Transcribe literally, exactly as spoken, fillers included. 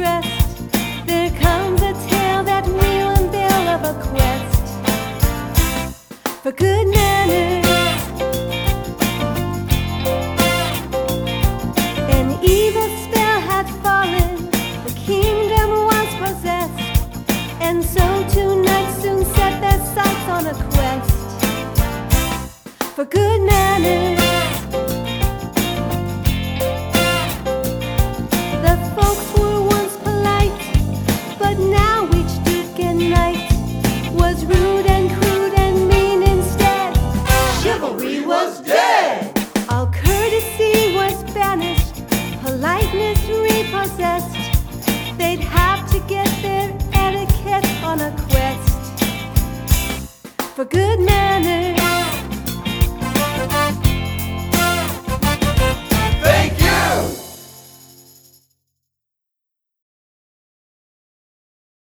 dressed, there comes a tale that we'll unveil of a quest for good manners. An evil spell had fallen, the kingdom was possessed, and so two knights soon set their sights on a quest for good manners. The folks were once polite, but now each duke and knight was rude and crude and mean instead. Chivalry was dead. All courtesy was banished, politeness repossessed. They'd have to get their etiquette on a quest for good manners.